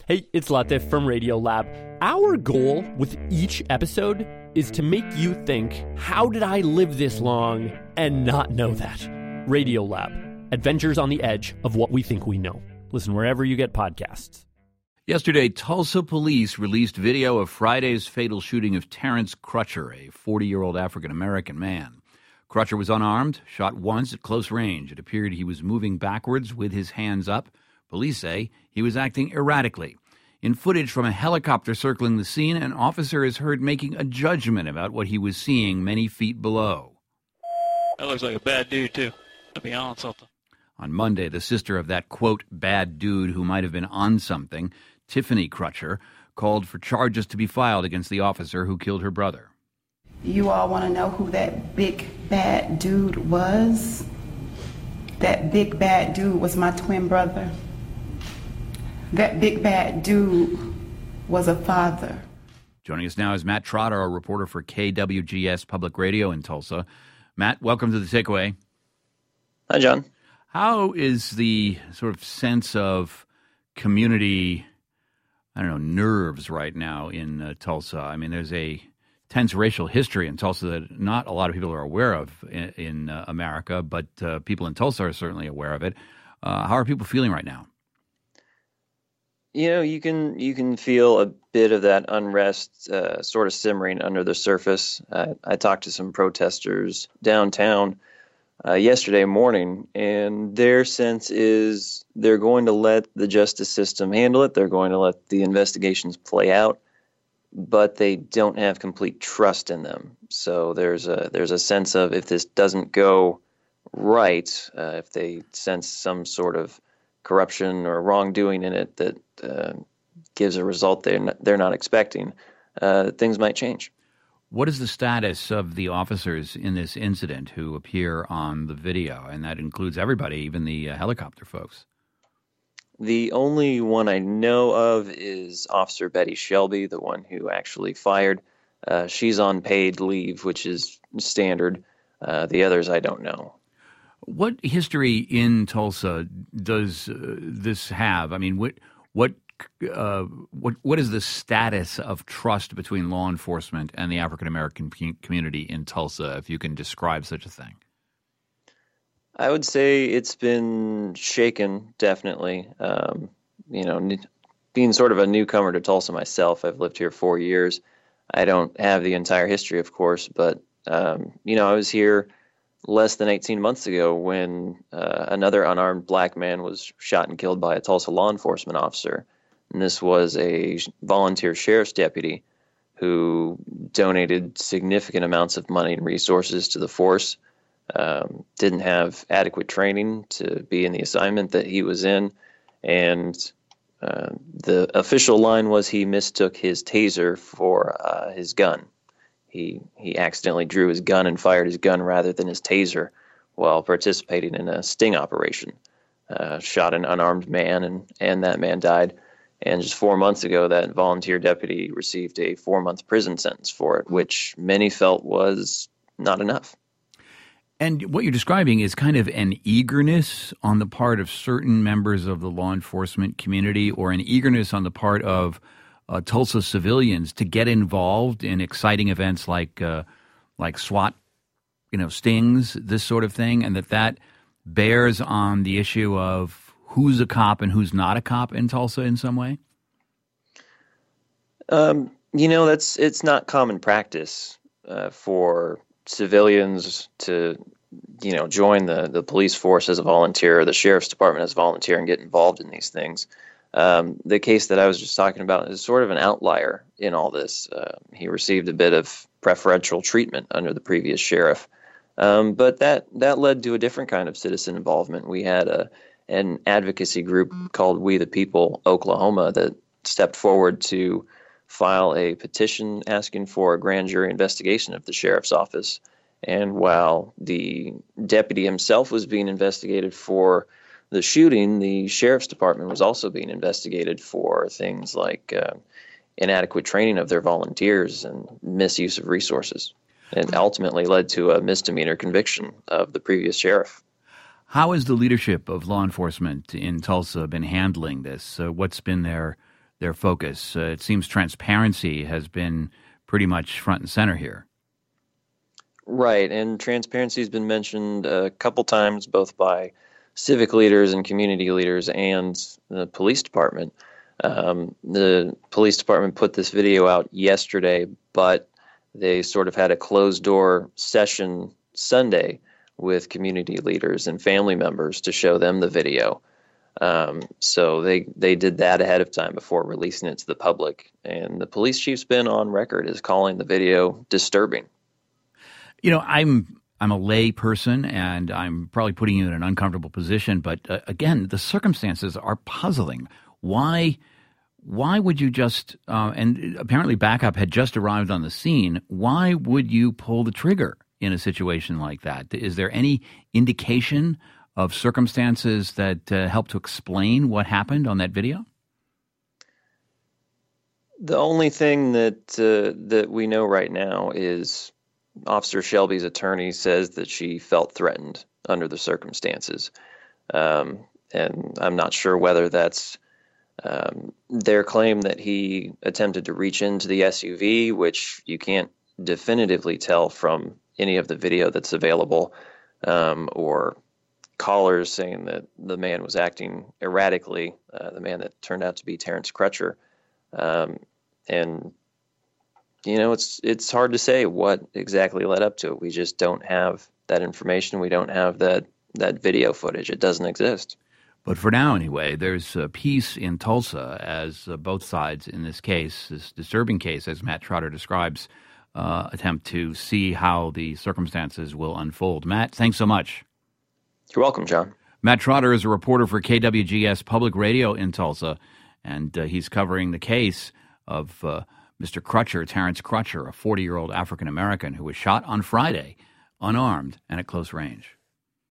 Hey, it's Latif from Radiolab. Our goal with each episode is to make you think, how did I live this long and not know that? Radiolab, adventures on the edge of what we think we know. Listen wherever you get podcasts. Yesterday, Tulsa police released video of Friday's fatal shooting of Terrence Crutcher, a 40-year-old African-American man. Crutcher was unarmed, shot once at close range. It appeared he was moving backwards with his hands up. Police say he was acting erratically. In footage from a helicopter circling the scene, an officer is heard making a judgment about what he was seeing many feet below. That looks like a bad dude, too, to be honest with you. On Monday, the sister of that, quote, bad dude who might have been on something, Tiffany Crutcher, called for charges to be filed against the officer who killed her brother. You all want to know who that big bad dude was? That big bad dude was my twin brother. That big bad dude was a father. Joining us now is Matt Trotter, a reporter for KWGS Public Radio in Tulsa. Matt, welcome to The Takeaway. Hi, John. How is the sort of sense of community, nerves right now in Tulsa? I mean, there's a tense racial history in Tulsa that not a lot of people are aware of in America, but people in Tulsa are certainly aware of it. How are people feeling right now? You know, you can feel a bit of that unrest sort of simmering under the surface. I talked to some protesters downtown yesterday morning, and their sense is they're going to let the justice system handle it. They're going to let the investigations play out, but they don't have complete trust in them. So there's a sense of, if this doesn't go right, if they sense some sort of corruption or wrongdoing in it that gives a result they're not expecting, things might change. What is the status of the officers in this incident who appear on the video? And that includes everybody, even the helicopter folks. The only one I know of is Officer Betty Shelby, the one who actually fired. She's on paid leave, which is standard. The others I don't know. What history in Tulsa does this have? I mean, what is the status of trust between law enforcement and the African American community in Tulsa, if you can describe such a thing? I would say it's been shaken, definitely. Being sort of a newcomer to Tulsa myself, I've lived here 4 years. I don't have the entire history, of course, but, I was here less than 18 months ago when another unarmed black man was shot and killed by a Tulsa law enforcement officer. And this was a volunteer sheriff's deputy who donated significant amounts of money and resources to the force. Didn't have adequate training to be in the assignment that he was in, and the official line was he mistook his taser for his gun. He accidentally drew his gun and fired his gun rather than his taser while participating in a sting operation. Shot an unarmed man, and that man died. And just 4 months ago, that volunteer deputy received a 4-month prison sentence for it, which many felt was not enough. And what you're describing is kind of an eagerness on the part of certain members of the law enforcement community, or an eagerness on the part of Tulsa civilians to get involved in exciting events like SWAT, stings, this sort of thing, and that bears on the issue of who's a cop and who's not a cop in Tulsa in some way? It's not common practice for civilians to, join the police force as a volunteer, or the sheriff's department as a volunteer, and get involved in these things. The case that I was just talking about is sort of an outlier in all this. He received a bit of preferential treatment under the previous sheriff. But that led to a different kind of citizen involvement. We had an advocacy group called We the People Oklahoma that stepped forward to file a petition asking for a grand jury investigation of the sheriff's office. And while the deputy himself was being investigated for the shooting, the sheriff's department was also being investigated for things like inadequate training of their volunteers and misuse of resources. It ultimately led to a misdemeanor conviction of the previous sheriff. How has the leadership of law enforcement in Tulsa been handling this? What's been their their focus. It seems transparency has been pretty much front and center here. Right, and transparency has been mentioned a couple times, both by civic leaders and community leaders and the police department. The police department put this video out yesterday, but they sort of had a closed-door session Sunday with community leaders and family members to show them the video. So they did that ahead of time before releasing it to the public. And the police chief's been on record as calling the video disturbing. You know, I'm a lay person, and I'm probably putting you in an uncomfortable position. But again, the circumstances are puzzling. Why would you just? And apparently, backup had just arrived on the scene. Why would you pull the trigger in a situation like that? Is there any indication of circumstances that help to explain what happened on that video? The only thing that we know right now is Officer Shelby's attorney says that she felt threatened under the circumstances. And I'm not sure whether that's their claim that he attempted to reach into the SUV, which you can't definitively tell from any of the video that's available, or callers saying that the man was acting erratically, the man that turned out to be Terrence Crutcher. And you know, it's hard to say what exactly led up to it. We just don't have that information. We don't have that video footage. It doesn't exist. But for now, anyway, there's peace in Tulsa as both sides in this case, this disturbing case, as Matt Trotter describes, attempt to see how the circumstances will unfold. Matt, thanks so much. You're welcome, John. Matt Trotter is a reporter for KWGS Public Radio in Tulsa, and he's covering the case of Mr. Crutcher, Terrence Crutcher, a 40-year-old African-American who was shot on Friday, unarmed and at close range.